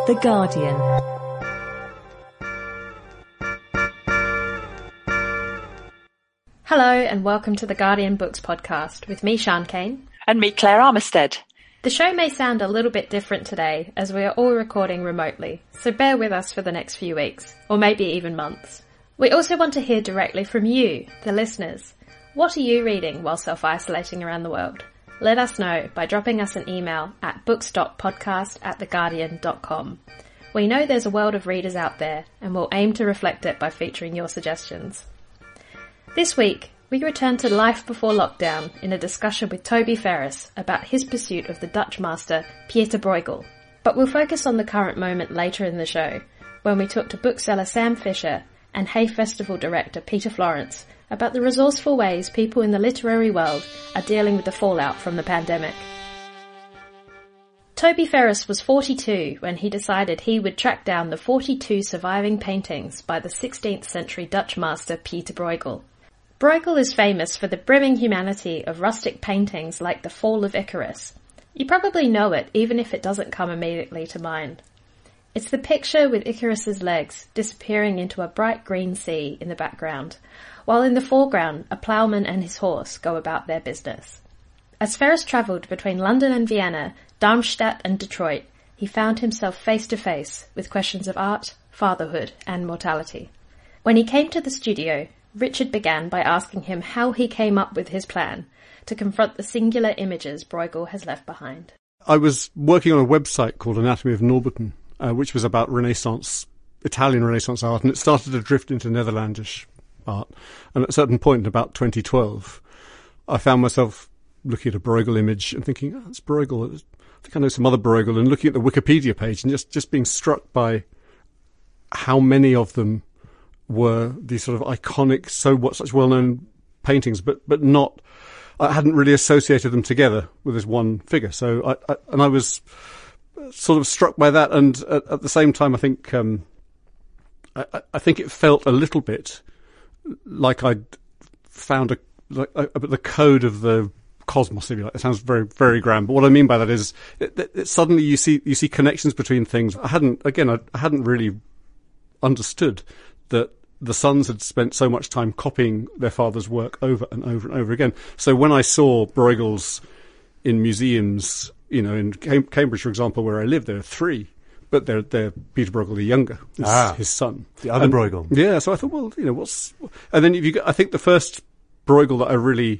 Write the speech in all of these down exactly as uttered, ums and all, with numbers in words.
The Guardian. Hello and welcome to the Guardian Books podcast with me, Sian Cain. And me, Claire Armistead. The show may sound a little bit different today as we are all recording remotely, so bear with us for the next few weeks, or maybe even months. We also want to hear directly from you, the listeners. What are you reading while self-isolating around the world? Let us know by dropping us an email at books dot podcast at the guardian dot com. We know there's a world of readers out there, and we'll aim to reflect it by featuring your suggestions. This week, we return to life before lockdown in a discussion with Toby Ferris about his pursuit of the Dutch master Pieter Bruegel. But we'll focus on the current moment later in the show, when we talk to bookseller Sam Fisher and Hay Festival director Peter Florence about the resourceful ways people in the literary world are dealing with the fallout from the pandemic. Toby Ferris was forty-two when he decided he would track down the forty-two surviving paintings by the sixteenth century Dutch master Pieter Bruegel. Bruegel is famous for the brimming humanity of rustic paintings like The Fall of Icarus. You probably know it even if it doesn't come immediately to mind. It's the picture with Icarus's legs disappearing into a bright green sea in the background, while in the foreground a ploughman and his horse go about their business. As Ferris travelled between London and Vienna, Darmstadt and Detroit, he found himself face to face with questions of art, fatherhood and mortality. When he came to the studio, Richard began by asking him how he came up with his plan to confront the singular images Bruegel has left behind. I was working on a website called Anatomy of Norberton, uh, which was about Renaissance, Italian Renaissance art, and it started to drift into Netherlandish art. And at a certain point in about twenty twelve, I found myself looking at a Bruegel image and thinking, oh, that's Bruegel. I think I know some other Bruegel, and looking at the Wikipedia page and just, just being struck by how many of them were these sort of iconic, so what, such well-known paintings, but, but not, I hadn't really associated them together with this one figure. So I, I and I was sort of struck by that. And at, at the same time, I think, um, I, I think it felt a little bit like I'd found a, like a, the code of the cosmos, if you like. It sounds very, very grand. But what I mean by that is it, it, it suddenly you see, you see connections between things. I hadn't, again, I, I hadn't really understood that the sons had spent so much time copying their father's work over and over and over again. So when I saw Bruegels in museums, you know, in Cambridge, for example, where I live, there are three, but they're, they're Pieter Bruegel the younger, his, ah, his son. The other and, Bruegel. Yeah, so I thought, well, you know, what's... And then if you, I think the first Bruegel that I really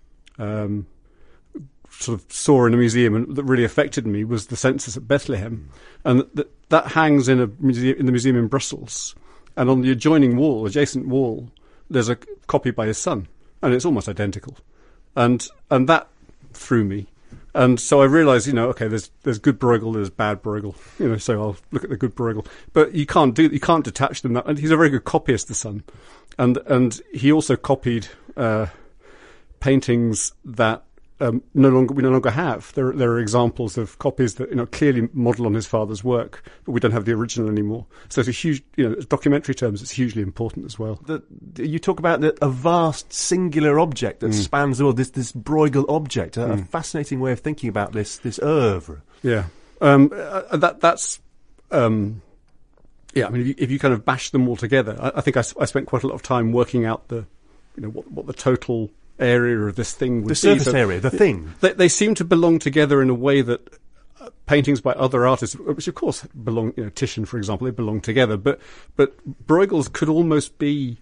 um, sort of saw in a museum and that really affected me was the census at Bethlehem. And that, that hangs in a museum, in the museum in Brussels. And on the adjoining wall, adjacent wall, there's a copy by his son, and it's almost identical. And and that threw me. And so I realised, you know, okay, there's there's good Bruegel, there's bad Bruegel, you know. So I'll look at the good Bruegel, but you can't do you can't detach them. And he's a very good copyist, the son, and and he also copied uh, paintings that um, no longer we no longer have. There there are examples of copies that, you know, clearly model on his father's work, but we don't have the original anymore. So it's a huge, you know, documentary terms, it's hugely important as well. The, you talk about the, a vast singular object that mm. spans the world. This this Bruegel object, a, mm. a fascinating way of thinking about this this oeuvre. Yeah, um, uh, that that's um, yeah. I mean, if you, if you kind of bash them all together, I, I think I, I spent quite a lot of time working out the, you know, what what the total area of this thing would the be. surface so area, the thing. They, they seem to belong together in a way that uh, paintings by other artists, which of course belong, you know, Titian, for example, they belong together, but but Bruegel's could almost be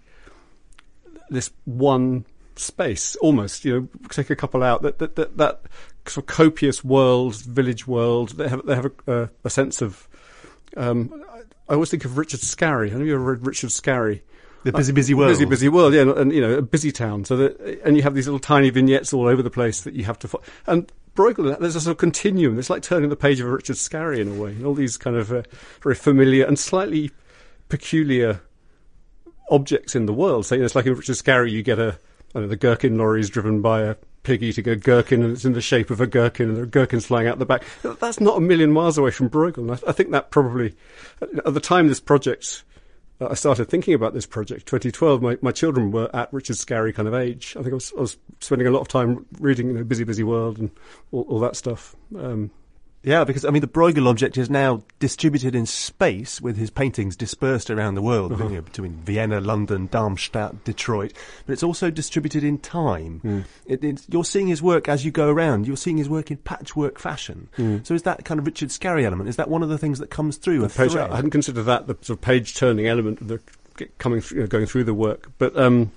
this one space, almost. You know, take a couple out. That that that, that sort of copious world, village world. They have they have a, uh, a sense of. Um, I always think of Richard Scarry. I know you've read Richard Scarry. The busy, busy world. Busy, busy world, yeah, and, and you know, a busy town. So that, and you have these little tiny vignettes all over the place that you have to follow. And Bruegel, there's a sort of continuum. It's like turning the page of a Richard Scarry in a way. All these kind of uh, very familiar and slightly peculiar objects in the world. So, you know, it's like in Richard Scarry, you get a, I don't know, the gherkin lorry is driven by a pig eating a gherkin, and it's in the shape of a gherkin, and there are gherkins flying out the back. That's not a million miles away from Bruegel. And I, I think that probably, at the time this project, uh, I started thinking about this project, twenty twelve, my, my children were at Richard Scarry kind of age. I think I was, I was spending a lot of time reading, you know, Busy, Busy World and all, all that stuff. Um, Yeah, because, I mean, the Bruegel object is now distributed in space with his paintings dispersed around the world, uh-huh. you know, between Vienna, London, Darmstadt, Detroit. But it's also distributed in time. Mm. It, it's, you're seeing his work as you go around. You're seeing his work in patchwork fashion. Mm. So is that kind of Richard Scarry element? Is that one of the things that comes through? The a page, thread? I hadn't considered that, the sort of page-turning element of the coming through, you know, going through the work. But um,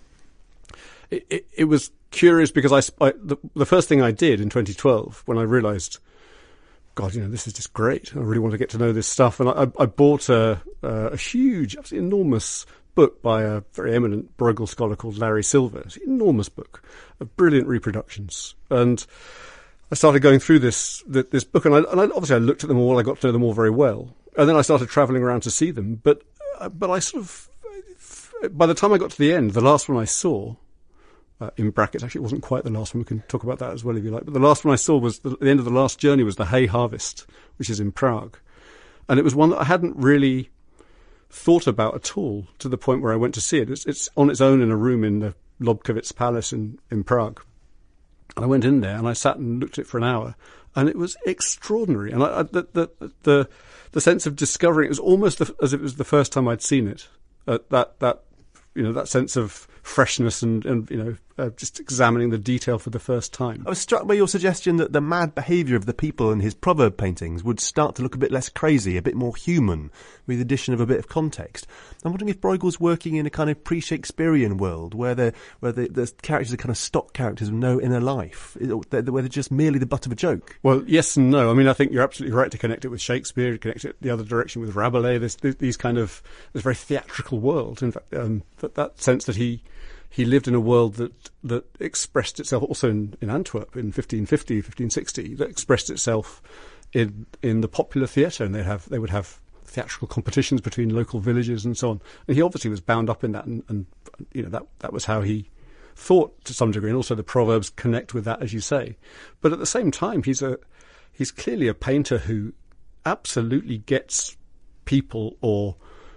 it, it, it was curious because I, I the, the first thing I did in twenty twelve when I realised, God, you know, this is just great. I really want to get to know this stuff. And I, I bought a, a huge, absolutely enormous book by a very eminent Bruegel scholar called Larry Silver. It's an enormous book of brilliant reproductions. And I started going through this this book, and, I, and I, obviously I looked at them all. I got to know them all very well. And then I started travelling around to see them. But but I sort of, by the time I got to the end, the last one I saw, Uh, in brackets, actually it wasn't quite the last one, we can talk about that as well if you like, but the last one I saw was, the, the end of the last journey was the Hay Harvest, which is in Prague. And it was one that I hadn't really thought about at all, to the point where I went to see it. It's, it's on its own in a room in the Lobkowitz Palace in, in Prague. And I went in there and I sat and looked at it for an hour, and it was extraordinary. And I, I, the, the, the, the sense of discovering, it was almost the, as if it was the first time I'd seen it. Uh, that, that, you know, that sense of freshness and, and you know, uh, just examining the detail for the first time. I was struck by your suggestion that the mad behaviour of the people in his proverb paintings would start to look a bit less crazy, a bit more human, with the addition of a bit of context. I'm wondering if Bruegel's working in a kind of pre-Shakespearean world where the where the, the characters are kind of stock characters with no inner life, where they're just merely the butt of a joke. Well, yes and no. I mean, I think you're absolutely right to connect it with Shakespeare, to connect it the other direction with Rabelais. This, these kind of this very theatrical world. In fact, um, that, that sense that he. He lived in a world that, that expressed itself also in, in Antwerp in fifteen fifty, fifteen sixty, that expressed itself in in the popular theatre, and they'd have, they would have theatrical competitions between local villages and so on. And he obviously was bound up in that, and, and you know, that, that was how he thought to some degree, and also the proverbs connect with that, as you say. But at the same time, he's a he's clearly a painter who absolutely gets people, or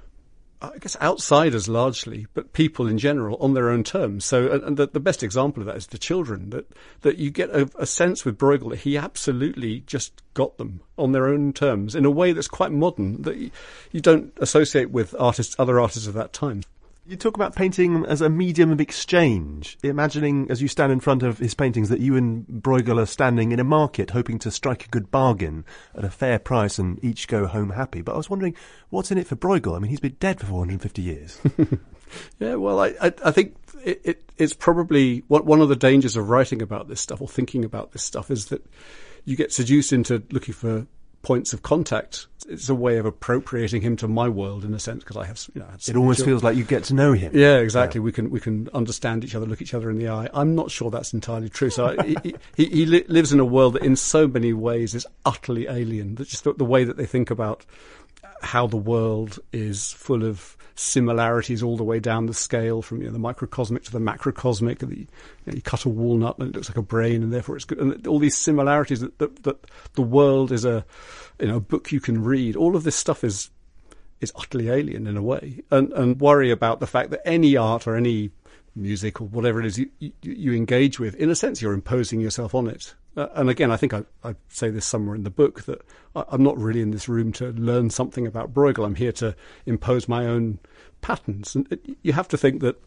I guess outsiders largely, but people in general, on their own terms. So, and the, the best example of that is the children, that, that you get a, a sense with Bruegel that he absolutely just got them on their own terms in a way that's quite modern, that you, you don't associate with artists, other artists of that time. You talk about painting as a medium of exchange, imagining as you stand in front of his paintings that you and Bruegel are standing in a market hoping to strike a good bargain at a fair price and each go home happy. But I was wondering, what's in it for Bruegel? I mean, he's been dead for four hundred fifty years. Yeah, well, I, I, I think it, it, it's probably what, one of the dangers of writing about this stuff or thinking about this stuff is that you get seduced into looking for points of contact. It's a way of appropriating him to my world, in a sense, because I have, you know, I it almost feels like you get to know him. Yeah, exactly. Yeah. We can we can understand each other, look each other in the eye. I'm not sure that's entirely true. So I, he he, he li- lives in a world that, in so many ways, is utterly alien. That just the, the way that they think about how the world is full of similarities all the way down the scale, from, you know, the microcosmic to the macrocosmic. The, you know, you cut a walnut and it looks like a brain, and therefore it's good. And all these similarities that, that, that the world is a, you know, a book you can read. All of this stuff is is utterly alien in a way, and and worry about the fact that any art or any music or whatever it is you, you, you engage with, in a sense, you're imposing yourself on it. Uh, and again, I think I, I say this somewhere in the book, that I, I'm not really in this room to learn something about Bruegel. I'm here to impose my own patterns. And it, you have to think that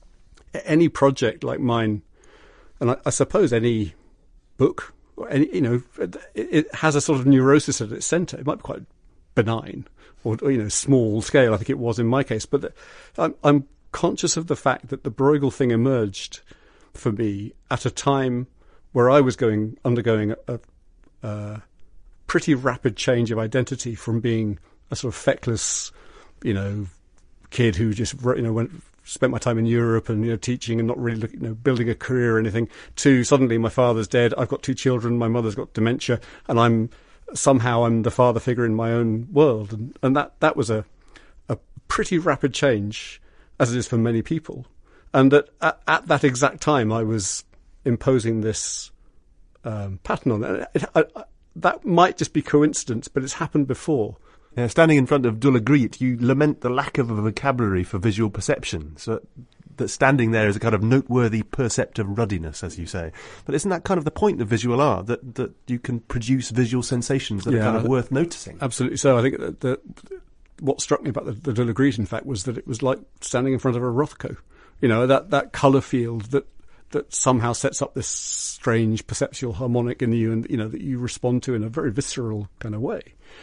any project like mine, and I, I suppose any book, or any, you know, it, it has a sort of neurosis at its centre. It might be quite benign or, or, you know, small scale. I think it was in my case. But the, I'm, I'm conscious of the fact that the Bruegel thing emerged for me at a time where I was going undergoing a, a, a pretty rapid change of identity, from being a sort of feckless, you know, kid who just, you know, went spent my time in Europe and, you know, teaching and not really look, you know, building a career or anything, to suddenly my father's dead, I've got two children, my mother's got dementia, and I'm somehow I'm the father figure in my own world, and and that that was a a pretty rapid change, as it is for many people, and that at, at that exact time I was imposing this um, pattern on it. It, I, I, that might just be coincidence, but it's happened before. Yeah, standing in front of De La Griette, you lament the lack of a vocabulary for visual perception. So that standing there is a kind of noteworthy percept of ruddiness, as you say. But isn't that kind of the point of visual art, that, that you can produce visual sensations that yeah, are kind of worth noticing? Absolutely so. I think that, that what struck me about the, the De La Grite, in fact, was that it was like standing in front of a Rothko. You know, that, that colour field that, that somehow sets up this strange perceptual harmonic in you, and, you know, that you respond to in a very visceral kind of way.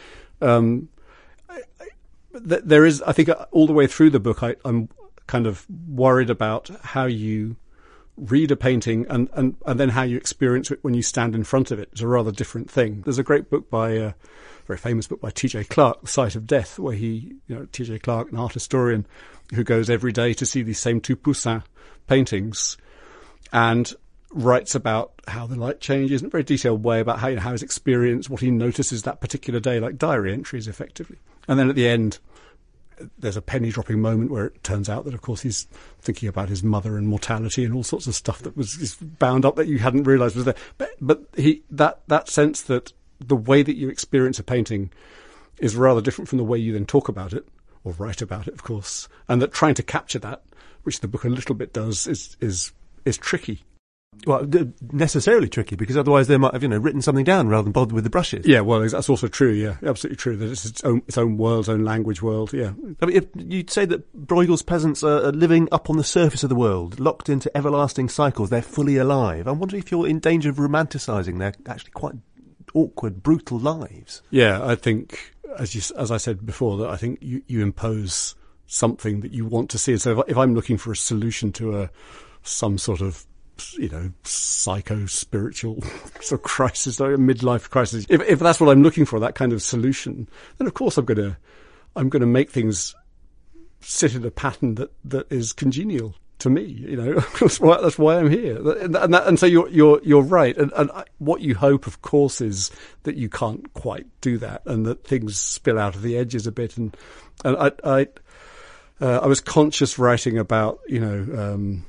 Um, I, I, th- there is, I think, uh, all the way through the book, I, I'm kind of worried about how you read a painting and, and, and then how you experience it when you stand in front of it. It's a rather different thing. There's a great book by, uh, very famous book by T J Clarke, The Sight of Death, where he, you know, T J Clarke, an art historian who goes every day to see these same two Poussin paintings and writes about how the light changes in a very detailed way, about how, you know, how his experience, what he notices that particular day, like diary entries effectively. And then at the end, there's a penny dropping moment where it turns out that, of course, he's thinking about his mother and mortality and all sorts of stuff that was is bound up that you hadn't realised was there. But, but he, that, that sense that the way that you experience a painting is rather different from the way you then talk about it, or write about it, of course, and that trying to capture that, which the book a little bit does, is, is, is tricky. Well, necessarily tricky, because otherwise they might have, you know, written something down rather than bothered with the brushes. Yeah, well, that's also true. Yeah, absolutely true. That it's its own, its own world, its own language world. Yeah. I mean, if you'd say that Bruegel's peasants are living up on the surface of the world, locked into everlasting cycles. They're fully alive. I'm wondering if you're in danger of romanticising their actually quite awkward, brutal lives. Yeah, I think, as you, as I said before, that I think you, you impose something that you want to see. So if, if I'm looking for a solution to a some sort of, you know, psycho-spiritual sort of crisis, like a midlife crisis. If, if that's what I'm looking for, that kind of solution, then of course I'm going to, I'm going to make things sit in a pattern that, that is congenial to me. You know, that's why, that's why I'm here. And, and, that, and so you're, you're, you're right. And, and what you hope, of course, is that you can't quite do that, and that things spill out of the edges a bit. And, and I, I, uh, I was conscious writing about, you know, um,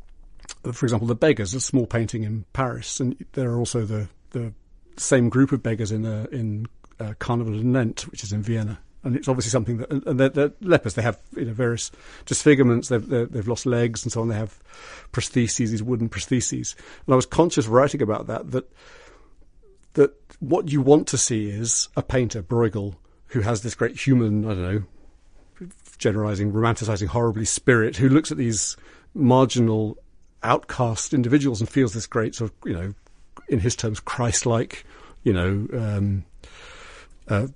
for example, The Beggars, a small painting in Paris, and there are also the, the same group of beggars in uh, in uh, Carnival of Nantes, which is in Vienna, and it's obviously something that, and they're, they're lepers. They have, you know, various disfigurements. They've they've lost legs and so on. They have prostheses, these wooden prostheses. And I was conscious writing about that that that what you want to see is a painter, Bruegel, who has this great human, I don't know, generalising, romanticising horribly spirit, who looks at these marginal, outcast individuals and feels this great sort of, you know, in his terms, Christ-like, you know, um, uh,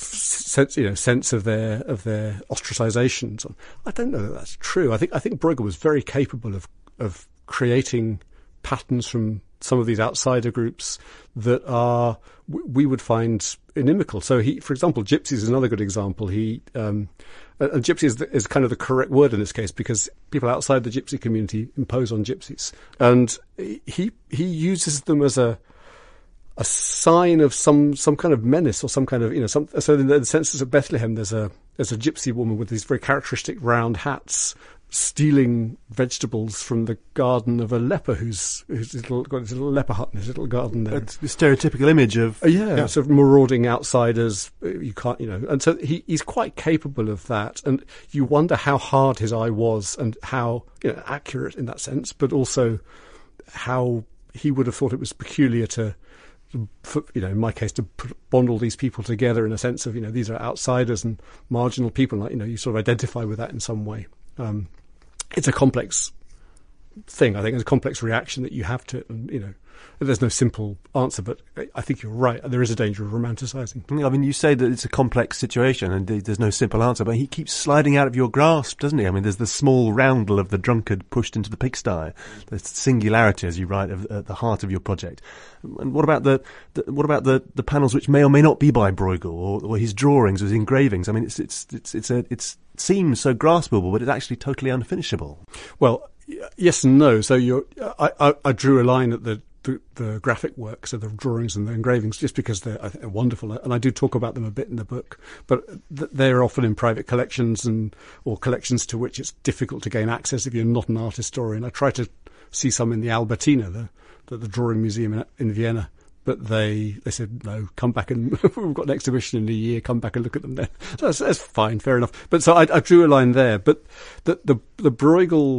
sense, you know, sense of their of their ostracisation. So I don't know that that's true. I think I think Bruegel was very capable of of creating patterns from some of these outsider groups that are we would find inimical. So he, for example, gypsies is another good example. He um, and gypsy is, the, is kind of the correct word in this case, because people outside the gypsy community impose on gypsies, and he he uses them as a a sign of some some kind of menace or some kind of, you know, some. So in the census of Bethlehem, there's a there's a gypsy woman with these very characteristic round hats, stealing vegetables from the garden of a leper who's who's little, got his little leper hut in his little garden there. It's the stereotypical image of uh, yeah, yeah, sort of marauding outsiders. You can't, you know, and so he he's quite capable of that. And you wonder how hard his eye was and how, you know, accurate in that sense, but also how he would have thought it was peculiar to, for, you know, in my case, to put, bond all these people together in a sense of, you know, these are outsiders and marginal people. Like, you know, you sort of identify with that in some way. Um, it's a complex thing, I think. It's a complex reaction that you have to it, and, you know, there's no simple answer, but I think you're right. There is a danger of romanticising. I mean, you say that it's a complex situation and there's no simple answer, but he keeps sliding out of your grasp, doesn't he? I mean, there's the small roundel of the drunkard pushed into the pigsty. There's singularity, as you write, at the heart of your project. And what about the, the what about the, the panels which may or may not be by Bruegel, or, or his drawings or his engravings? I mean, it's it's it's it's a it's it seems so graspable, but it's actually totally unfinishable. Well, yes and no. So you're, I, I, I drew a line at the, the, the graphic work, so the drawings and the engravings, just because they're, I think they're wonderful, and I do talk about them a bit in the book. But th- they're often in private collections, and or collections to which it's difficult to gain access if you're not an art historian. I try to see some in the Albertina, the the, the drawing museum in, in Vienna. But they, they said, no, come back and we've got an exhibition in a year, come back and look at them then. So that's, that's fine, fair enough. But so I, I drew a line there. But the, the, the Bruegel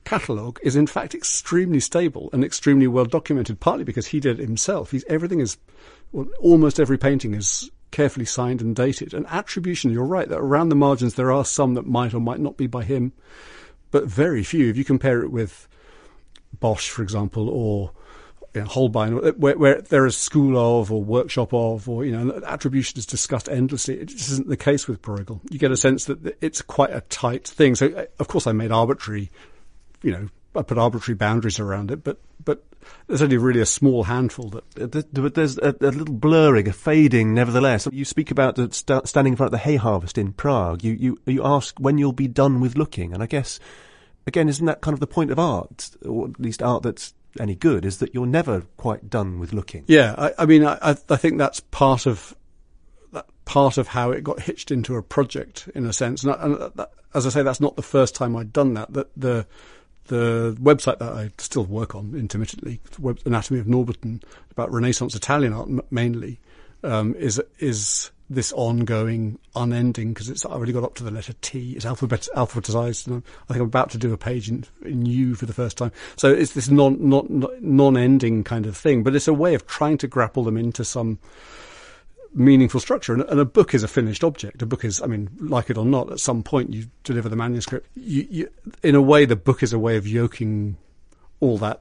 catalogue is in fact extremely stable and extremely well documented, partly because he did it himself. He's, everything is, well, almost every painting is carefully signed and dated. And attribution, you're right, that around the margins there are some that might or might not be by him, but very few. If you compare it with Bosch, for example, or you know, Holbein, where, where there is school of or workshop of, or, you know, attribution is discussed endlessly. It just isn't the case with Bruegel. You get a sense that it's quite a tight thing. So, of course, I made arbitrary, you know, I put arbitrary boundaries around it, but, but there's only really a small handful that. But there's a, a little blurring, a fading, nevertheless. You speak about the st- standing in front of the hay harvest in Prague. You, you, you ask when you'll be done with looking. And I guess, again, isn't that kind of the point of art, or at least art that's any good, is that you're never quite done with looking? Yeah, I, I mean, I, I think that's part of that part of how it got hitched into a project, in a sense. And, I, and that, as I say, that's not the first time I'd done that. That the the website that I still work on intermittently, Web, Anatomy of Norbiton, about Renaissance Italian art mainly, um, is is this ongoing, unending, because it's already got up to the letter T. It's alphabet alphabetized, and I think I'm about to do a page in, in U for the first time. So it's this non non non-ending kind of thing, but it's a way of trying to grapple them into some meaningful structure. And, and a book is a finished object. A book is, I mean, like it or not, at some point you deliver the manuscript. You, you, in a way, the book is a way of yoking all that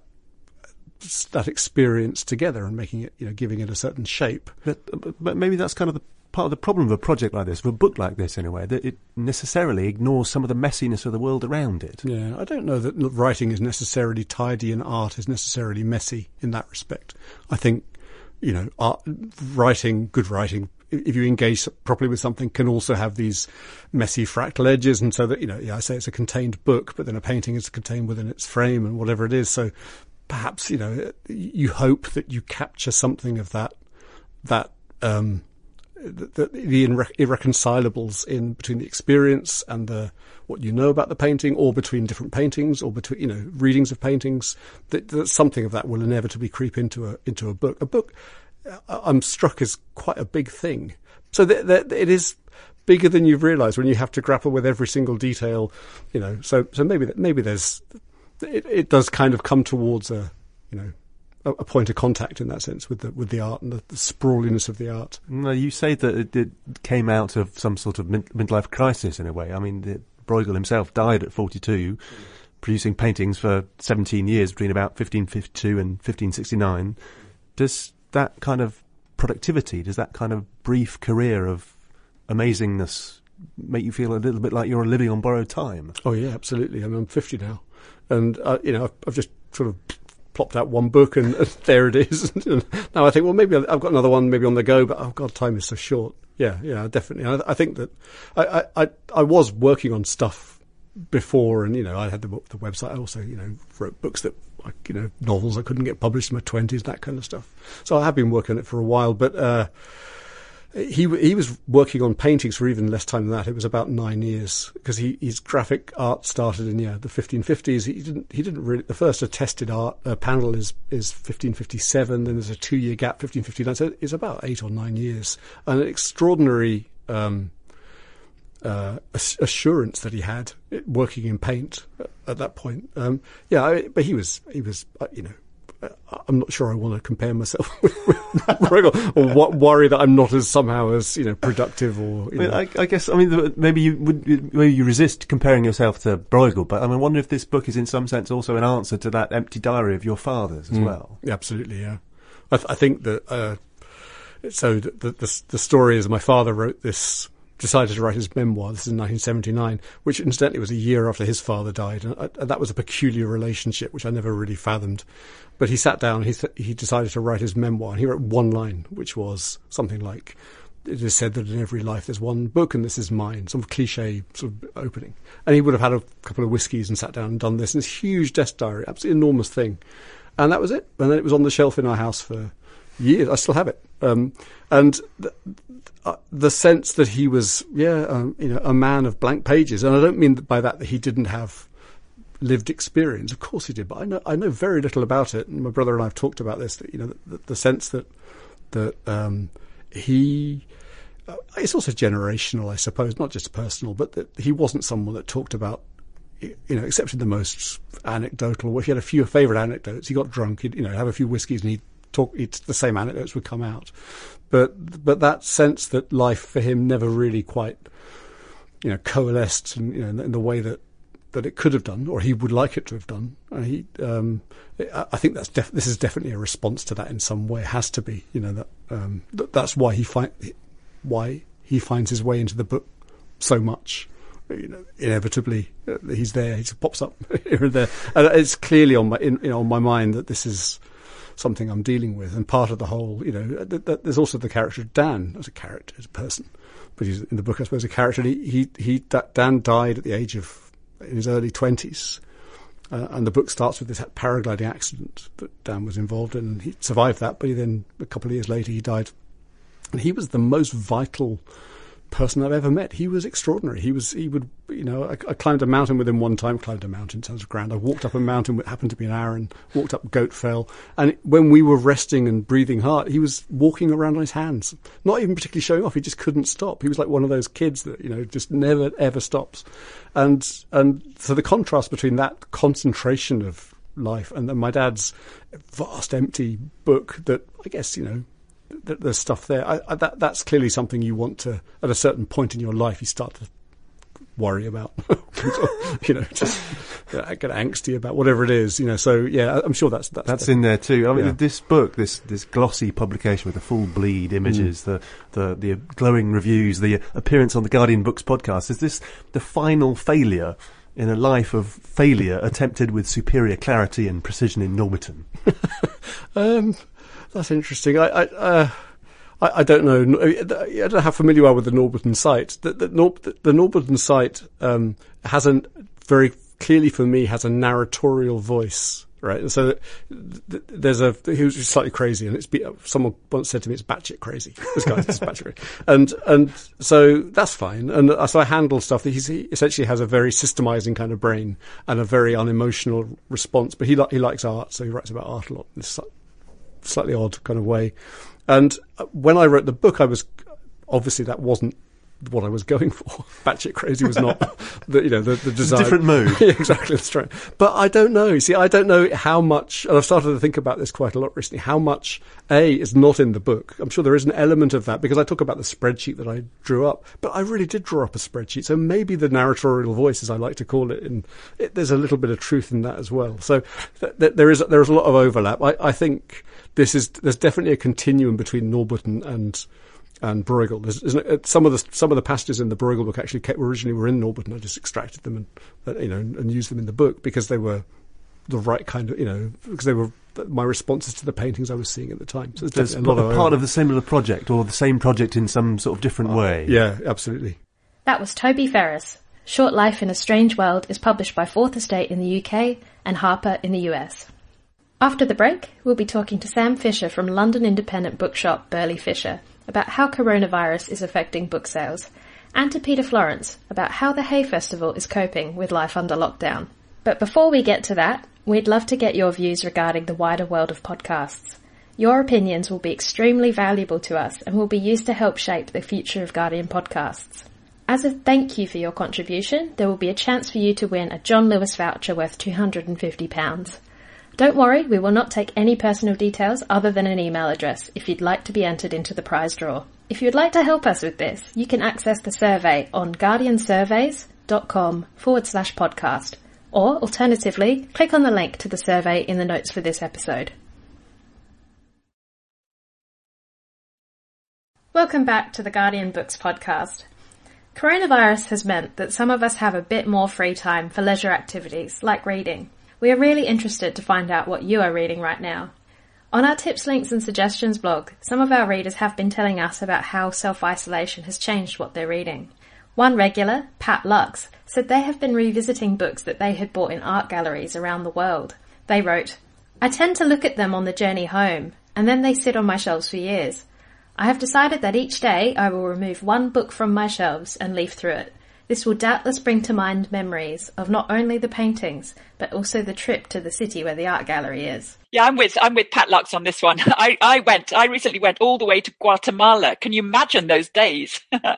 that experience together and making it, you know, giving it a certain shape. But, but maybe that's kind of the part of the problem of a project like this, of a book like this in a way, that it necessarily ignores some of the messiness of the world around it. Yeah, I don't know that writing is necessarily tidy and art is necessarily messy in that respect. I think, you know, art, writing, good writing, if you engage properly with something, can also have these messy fractal edges, and so that, you know, yeah, I say it's a contained book, but then a painting is contained within its frame and whatever it is. So perhaps, you know, you hope that you capture something of that, that, um, the, the irre- irreconcilables in between the experience and the what you know about the painting, or between different paintings, or between, you know, readings of paintings. That, that something of that will inevitably creep into a into a book. A book, I'm struck, is quite a big thing. So th- th- it is bigger than you realise when you have to grapple with every single detail. You know, so so maybe maybe there's it, it does kind of come towards a, you know, a point of contact in that sense with the with the art and the, the sprawliness of the art. No, you say that it, it came out of some sort of mid- midlife crisis in a way. I mean, the, Bruegel himself died at forty-two, mm. producing paintings for seventeen years between about fifteen fifty-two and fifteen sixty-nine. Does that kind of productivity, does that kind of brief career of amazingness make you feel a little bit like you're living on borrowed time? Oh yeah, absolutely. I mean, I'm fifty now, and uh, you know, I've, I've just sort of plopped out one book and, and there it is. And now I think, well, maybe I've got another one maybe on the go, but oh God, time is so short. Yeah, yeah, definitely. I, I think that I, I, I was working on stuff before, and, you know, I had the, the website. I also, you know, wrote books that, you know, novels that couldn't get published in my twenties, that kind of stuff. So I have been working on it for a while, but, uh, He he was working on paintings for even less time than that. It was about nine years because he his graphic art started in yeah the fifteen fifties. He didn't he didn't really, the first attested art uh, panel is is fifteen fifty-seven. Then there's a two year gap, fifteen fifty-nine. So it's about eight or nine years. And an extraordinary um, uh, assurance that he had working in paint at, at that point. Um, yeah, I, but he was he was uh, you know. I'm not sure I want to compare myself with Bruegel, or what, worry that I'm not as somehow as, you know, productive or. You I, mean, know. I, I guess I mean maybe you would maybe you resist comparing yourself to Bruegel, but I mean, I wonder if this book is in some sense also an answer to that empty diary of your father's as mm. well. Yeah, absolutely, yeah. I, th- I think that uh, so the, the the story is my father wrote this. Decided to write his memoir. This is in nineteen seventy-nine, which incidentally was a year after his father died, and, I, and that was a peculiar relationship which I never really fathomed. But he sat down, he th- he decided to write his memoir, and he wrote one line, which was something like, "It is said that in every life there's one book, and this is mine." Some cliche sort of opening. And he would have had a couple of whiskies and sat down and done this, and this huge desk diary, absolutely enormous thing, and that was it. And then it was on the shelf in our house for years. I still have it, um, and. Th- Uh, the sense that he was, yeah, um, you know, a man of blank pages, and I don't mean by that that he didn't have lived experience. Of course he did, but I know I know very little about it. And my brother and I have talked about this. That, you know, the, the sense that that um, he, uh, it's also generational, I suppose, not just personal, but that he wasn't someone that talked about you know, except in the most anecdotal, or if he had a few favourite anecdotes, he got drunk, he'd, you know, have a few whiskies and he'd talk, he'd, the same anecdotes would come out. But, but that sense that life for him never really quite, you know, coalesced in, you know, in, in the way that, that it could have done, or he would like it to have done. And he, um, I think that's def- this is definitely a response to that in some way. It has to be, you know, that, um, th- that's why he find, why he finds his way into the book so much. You know, inevitably uh, he's there. He just pops up here and there, and it's clearly on my, in, you know, on my mind that this is something I'm dealing with, and part of the whole, you know, th- th- there's also the character of Dan as a character, as a person, but he's in the book, I suppose, a character. And he, he, he, Dan died at the age of, in his early twenties, uh, and the book starts with this paragliding accident that Dan was involved in, and he survived that, but he then, a couple of years later, he died. And he was the most vital person I've ever met. He was extraordinary. He was, he would, you know, I, I climbed a mountain with him one time, climbed a mountain, sounds grand. I walked up a mountain, it happened to be an Arun, walked up Goat Fell, and when we were resting and breathing hard, he was walking around on his hands, not even particularly showing off. He just couldn't stop. He was like one of those kids that, you know, just never ever stops. And, and so the contrast between that concentration of life and then my dad's vast empty book that, I guess, you know, there's stuff there. I, I, that, that's clearly something you want to, at a certain point in your life, you start to worry about, you know, just you know, get angsty about whatever it is, you know. So yeah, I'm sure that's that's, that's in there too. I mean, yeah. this book, this this glossy publication with the full bleed images, mm. the the the glowing reviews, the appearance on the Guardian Books podcast. Is this the final failure in a life of failure attempted with superior clarity and precision in Norbiton? um. That's interesting. I, I, uh, I, I don't know. I don't know how familiar you are with the Norbiton site. The, the, Nor, the, the Norbiton site um, has a very clearly for me has a narratorial voice, right? And so th- there's a he was slightly crazy, and it's be, someone once said to me, "It's batshit crazy." This guy's just batshit crazy, and and so that's fine. And so I handle stuff that he's, he essentially has a very systemizing kind of brain and a very unemotional response. But he li- he likes art, so he writes about art a lot. It's slightly odd kind of way. And when I wrote the book, I was obviously that wasn't what I was going for. Batshit crazy was not the, you know, the, the desire. It's a different mood. Yeah, exactly. That's right. But I don't know. You see, I don't know how much, and I've started to think about this quite a lot recently, how much A is not in the book. I'm sure there is an element of that because I talk about the spreadsheet that I drew up, but I really did draw up a spreadsheet. So maybe the narratorial voice, as I like to call it, and it, there's a little bit of truth in that as well. So th- th- there is, there is a lot of overlap. I, I think this is, there's definitely a continuum between Norbiton and, and Bruegel. There's, there's, some of the some of the passages in the Bruegel book actually kept, originally were in Norbiton. I just extracted them and uh, you know and used them in the book because they were the right kind of you know because they were my responses to the paintings I was seeing at the time. So there's a lot of part of the similar project or the same project in some sort of different uh, way. Yeah, absolutely. That was Toby Ferris. Short Life in a Strange World is published by Fourth Estate in the U K and Harper in the U S. After the break, we'll be talking to Sam Fisher from London independent bookshop Burley Fisher about how coronavirus is affecting book sales, and to Peter Florence about how the Hay Festival is coping with life under lockdown. But before we get to that, we'd love to get your views regarding the wider world of podcasts. Your opinions will be extremely valuable to us and will be used to help shape the future of Guardian podcasts. As a thank you for your contribution, there will be a chance for you to win a John Lewis voucher worth two hundred fifty pounds. Don't worry, we will not take any personal details other than an email address if you'd like to be entered into the prize draw. If you'd like to help us with this, you can access the survey on guardiansurveys.com forward slash podcast, or alternatively, click on the link to the survey in the notes for this episode. Welcome back to the Guardian Books podcast. Coronavirus has meant that some of us have a bit more free time for leisure activities, like reading. We are really interested to find out what you are reading right now. On our tips, links and suggestions blog, some of our readers have been telling us about how self-isolation has changed what they're reading. One regular, Pat Lux, said they have been revisiting books that they had bought in art galleries around the world. They wrote, "I tend to look at them on the journey home, and then they sit on my shelves for years. I have decided that each day I will remove one book from my shelves and leaf through it. This will doubtless bring to mind memories of not only the paintings, but also the trip to the city where the art gallery is. Yeah, I'm with I'm with Pat Lux on this one. I, I went, I recently went all the way to Guatemala. Can you imagine those days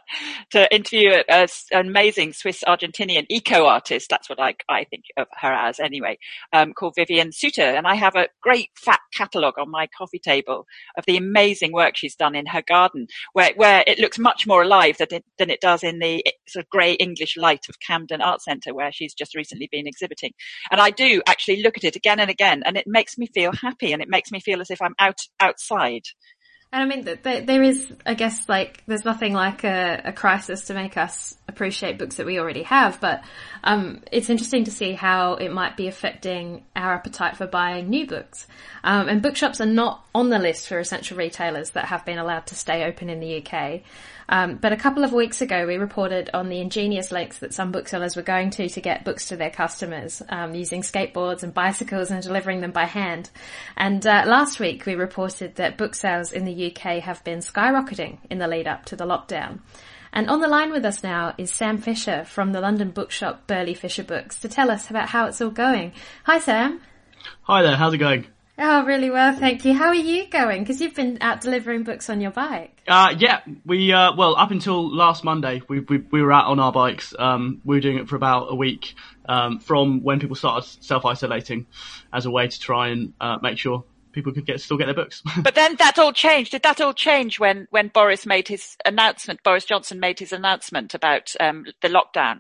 to interview a, a, an amazing Swiss Argentinian eco artist? That's what I I think of her as anyway. Um, called Vivian Suter, and I have a great fat catalogue on my coffee table of the amazing work she's done in her garden, where where it looks much more alive than it, than it does in the sort of grey English light of Camden Art Centre, where she's just recently been exhibiting. And I do actually look at it again and again, and it makes me feel happy, and it makes me feel as if I'm out outside. And I mean, th- th- there is, I guess, like, there's nothing like a, a crisis to make us appreciate books that we already have, but um, it's interesting to see how it might be affecting our appetite for buying new books. Um, and bookshops are not on the list for essential retailers that have been allowed to stay open in the U K. Um, but a couple of weeks ago, we reported on the ingenious lengths that some booksellers were going to to get books to their customers, um, using skateboards and bicycles and delivering them by hand. And uh, last week, we reported that book sales in the U K have been skyrocketing in the lead up to the lockdown. And on the line with us now is Sam Fisher from the London bookshop Burley Fisher Books to tell us about how it's all going. Hi, Sam. Hi there, how's it going? Oh, really well, thank you. How are you going? Because you've been out delivering books on your bike. Uh, yeah, we, uh, well, up until last Monday, we, we, we were out on our bikes. Um, we were doing it for about a week, um, from when people started self-isolating as a way to try and, uh, make sure people could get, still get their books. But then that all changed. Did that all change when, when Boris made his announcement, Boris Johnson made his announcement about, um, the lockdown?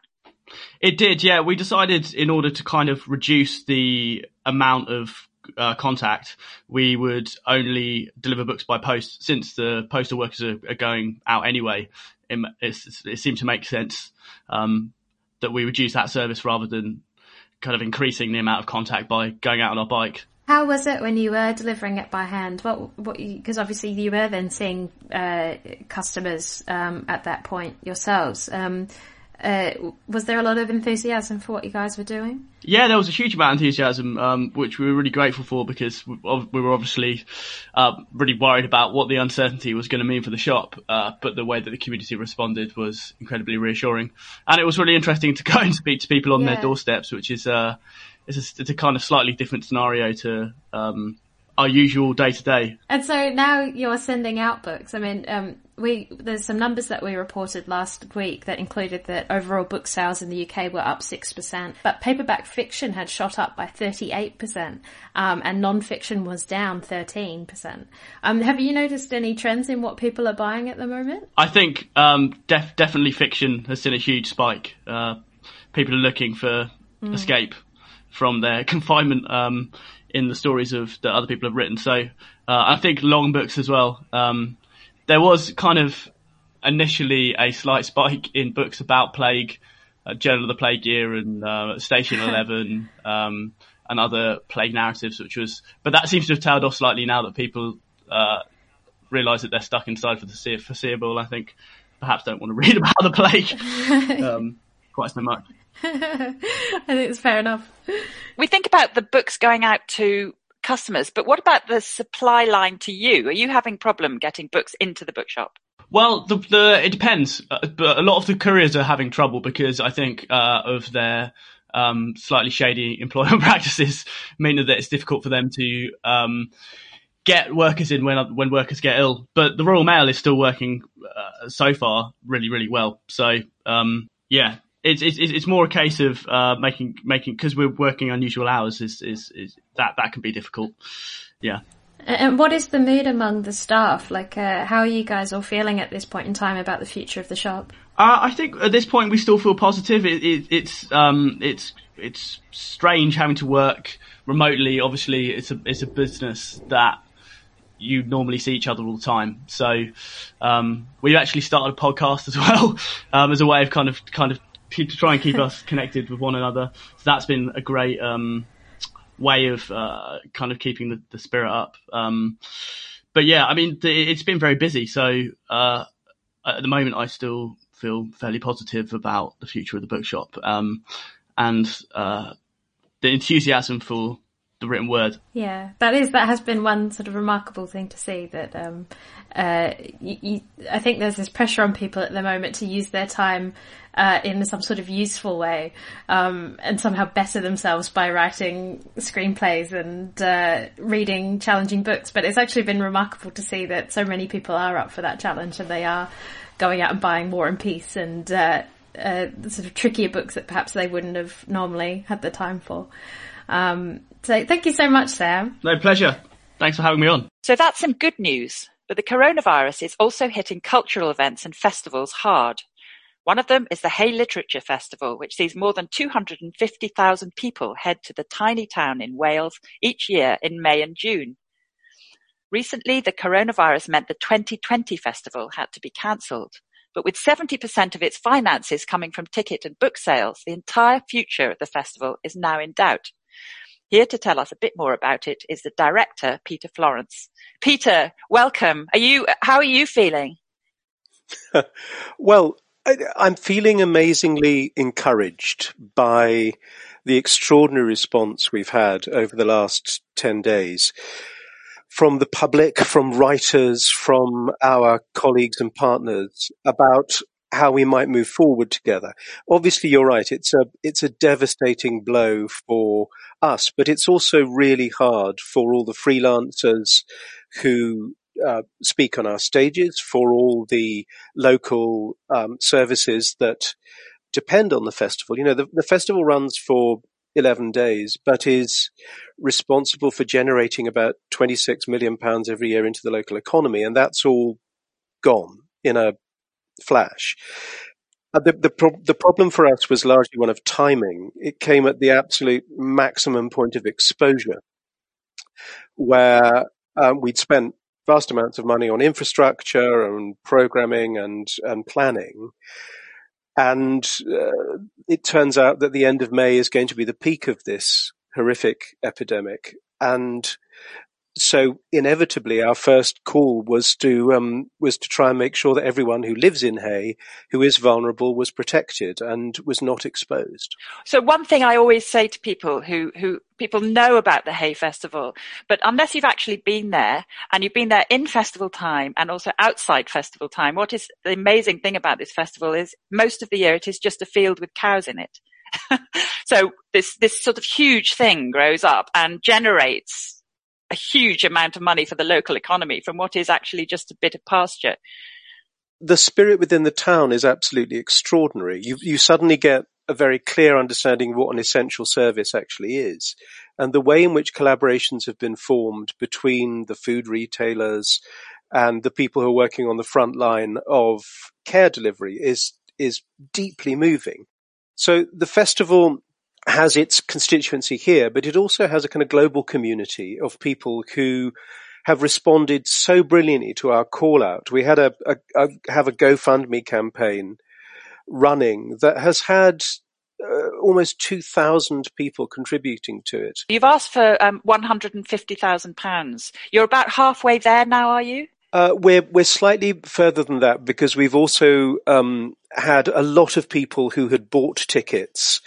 It did, yeah. We decided in order to kind of reduce the amount of Uh, contact, we would only deliver books by post. Since the postal workers are, are going out anyway, it, it's, it seemed to make sense um, that we would use that service rather than kind of increasing the amount of contact by going out on our bike. How was it when you were delivering it by hand? What, what? Because obviously you were then seeing uh, customers um, at that point yourselves. Um, Uh, was there a lot of enthusiasm for what you guys were doing? Yeah, there was a huge amount of enthusiasm, um, which we were really grateful for, because we, we were obviously uh, really worried about what the uncertainty was going to mean for the shop. Uh, but the way that the community responded was incredibly reassuring, and it was really interesting to go and speak to people on yeah. their doorsteps, which is uh, it's a, it's a kind of slightly different scenario to um, our usual day to day. And so now you're sending out books. I mean, um, we there's some numbers that we reported last week that included that overall book sales in the U K were up six percent, but paperback fiction had shot up by thirty-eight percent, um, and non-fiction was down thirteen percent. Um, have you noticed any trends in what people are buying at the moment? I think um, def- definitely fiction has seen a huge spike. Uh, people are looking for mm. escape from their confinement um, in the stories of that other people have written. So uh, I think long books as well. Um, There was kind of initially a slight spike in books about plague, uh, Journal of the Plague Year and uh, Station Eleven, um, and other plague narratives, which was, but that seems to have tailed off slightly now that people uh, realise that they're stuck inside for the foreseeable. I think perhaps don't want to read about the plague um, quite so much. I think it's fair enough. We think about the books going out to customers, but what about the supply line to you? Are you having problem getting books into the bookshop? Well, the, the, it depends, uh, but a lot of the couriers are having trouble because I think uh, of their um, slightly shady employment practices, meaning that it's difficult for them to um, get workers in when when workers get ill. But the Royal Mail is still working uh, so far really, really well. So um, yeah. It's, it's, it's more a case of, uh, making, making, cause we're working unusual hours is, is, is that, that can be difficult. Yeah. And what is the mood among the staff? Like, uh, how are you guys all feeling at this point in time about the future of the shop? Uh, I think at this point we still feel positive. It, it, it's, um, it's, it's strange having to work remotely. Obviously it's a, it's a business that you normally see each other all the time. So, um, we actually started a podcast as well, um, as a way of kind of, kind of, to try and keep us connected with one another. So that's been a great um, way of uh, kind of keeping the, the spirit up. Um, but yeah, I mean, the, it's been very busy. So uh, at the moment, I still feel fairly positive about the future of the bookshop. Um, and uh, the enthusiasm for the written word. Yeah, that is that has been one sort of remarkable thing to see. That um, uh, you, you, I think there's this pressure on people at the moment to use their time uh, in some sort of useful way, um, and somehow better themselves by writing screenplays and uh, reading challenging books. But it's actually been remarkable to see that so many people are up for that challenge, and they are going out and buying War and Peace and uh, uh, sort of trickier books that perhaps they wouldn't have normally had the time for. Um, so thank you so much, Sam. No, pleasure. Thanks for having me on. So that's some good news, but the coronavirus is also hitting cultural events and festivals hard. One of them is the Hay Literature Festival, which sees more than two hundred fifty thousand people head to the tiny town in Wales each year in May and June. Recently, the coronavirus meant the twenty twenty festival had to be cancelled. But with seventy percent of its finances coming from ticket and book sales, the entire future of the festival is now in doubt. Here to tell us a bit more about it is the director, Peter Florence. Peter, welcome. Are you? How are you feeling? Well, I, I'm feeling amazingly encouraged by the extraordinary response we've had over the last ten days. From the public, from writers, from our colleagues and partners about how we might move forward together. Obviously, you're right. It's a, it's a devastating blow for us, but it's also really hard for all the freelancers who uh, speak on our stages, for all the local um, services that depend on the festival. You know, the, the festival runs for eleven days, but is responsible for generating about twenty-six million pounds every year into the local economy. And that's all gone in a flash. Uh, the, the, pro- the problem for us was largely one of timing. It came at the absolute maximum point of exposure, where um, we'd spent vast amounts of money on infrastructure and programming and, and planning. And uh, it turns out that the end of May is going to be the peak of this horrific epidemic. And so inevitably our first call was to um, was to try and make sure that everyone who lives in Hay, who is vulnerable, was protected and was not exposed. So one thing I always say to people who, who people know about the Hay Festival, but unless you've actually been there, and you've been there in festival time and also outside festival time, what is the amazing thing about this festival is most of the year it is just a field with cows in it. So this, this sort of huge thing grows up and generates a huge amount of money for the local economy from what is actually just a bit of pasture. The spirit within the town is absolutely extraordinary. You, you suddenly get a very clear understanding of what an essential service actually is. And the way in which collaborations have been formed between the food retailers and the people who are working on the front line of care delivery is, is deeply moving. So the festival has its constituency here, but it also has a kind of global community of people who have responded so brilliantly to our call out. We had a, a, a have a GoFundMe campaign running that has had uh, almost two thousand people contributing to it. You've asked for um, one hundred fifty thousand pounds. You're about halfway there now, are you? Uh, we're we're slightly further than that because we've also um, had a lot of people who had bought tickets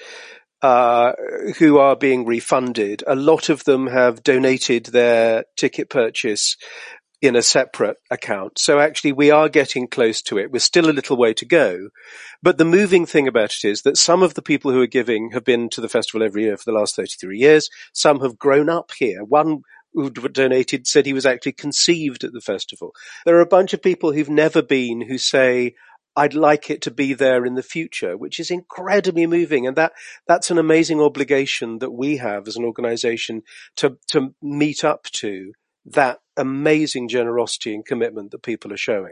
Uh, who are being refunded. A lot of them have donated their ticket purchase in a separate account. So actually we are getting close to it. We're still a little way to go. But the moving thing about it is that some of the people who are giving have been to the festival every year for the last thirty-three years. Some have grown up here. One who donated said he was actually conceived at the festival. There are a bunch of people who've never been who say, I'd like it to be there in the future, which is incredibly moving. And that, that's an amazing obligation that we have as an organization to, to meet up to that amazing generosity and commitment that people are showing.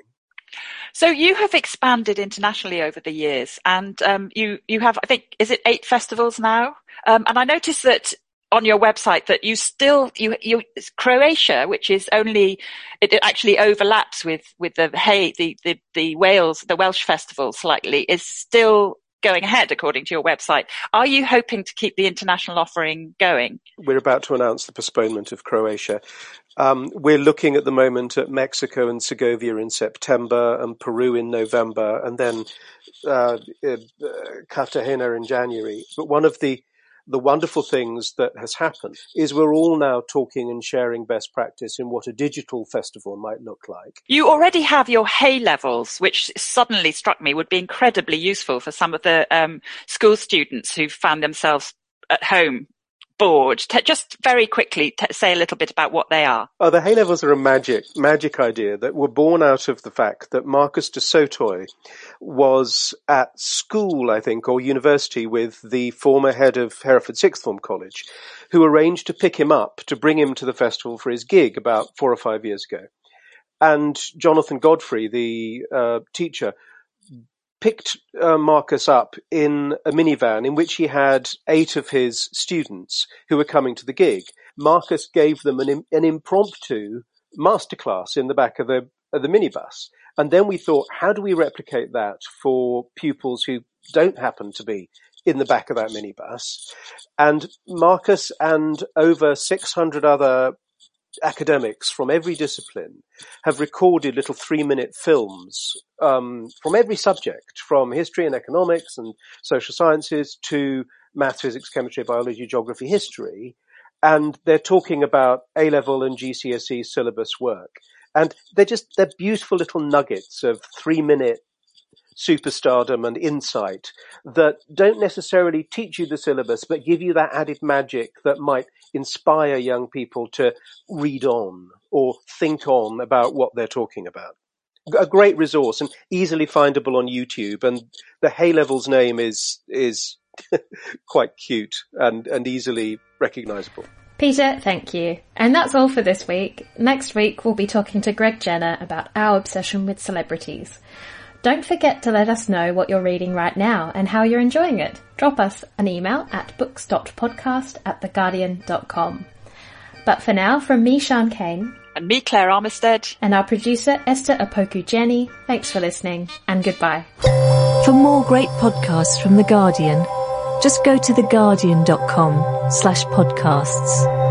So you have expanded internationally over the years, and um, you, you have, I think, is it eight festivals now? Um, and I noticed that on your website that you still, you, you, Croatia, which is only, it actually overlaps with, with the Hay, the, the, the Wales, the Welsh festival slightly, is still going ahead according to your website. Are you hoping to keep the international offering going? We're about to announce the postponement of Croatia. Um, we're looking at the moment at Mexico and Segovia in September and Peru in November and then, uh, uh Cartagena in January. But one of the the wonderful things that has happened is we're all now talking and sharing best practice in what a digital festival might look like. You already have your Hay levels, which suddenly struck me would be incredibly useful for some of the um, school students who found themselves at home bored. T- just very quickly t- say a little bit about what they are. Oh, the Hay levels are a magic, magic idea that were born out of the fact that Marcus de Sautoy was at school, I think, or university with the former head of Hereford Sixth Form College, who arranged to pick him up to bring him to the festival for his gig about four or five years ago. And Jonathan Godfrey, the uh, teacher, picked uh, Marcus up in a minivan in which he had eight of his students who were coming to the gig. Marcus gave them an, an impromptu masterclass in the back of the, of the minibus. And then we thought, how do we replicate that for pupils who don't happen to be in the back of that minibus? And Marcus and over six hundred other academics from every discipline have recorded little three-minute films um, from every subject, from history and economics and social sciences to math, physics, chemistry, biology, geography, history. And they're talking about A-level and G C S E syllabus work. And they're just, they're beautiful little nuggets of three-minute superstardom and insight that don't necessarily teach you the syllabus, but give you that added magic that might inspire young people to read on or think on about what they're talking about. A great resource and easily findable on YouTube. And the Hay Levels name is is quite cute and, and easily recognizable. Peter, thank you. And that's all for this week. Next week, we'll be talking to Greg Jenner about our obsession with celebrities. Don't forget to let us know what you're reading right now and how you're enjoying it. Drop us an email at books.podcast at theguardian.com. But for now, from me, Sian Cain. And me, Claire Armistead. And our producer, Esther Opoku Jenny. Thanks for listening and goodbye. For more great podcasts from The Guardian, just go to theguardian.com slash podcasts.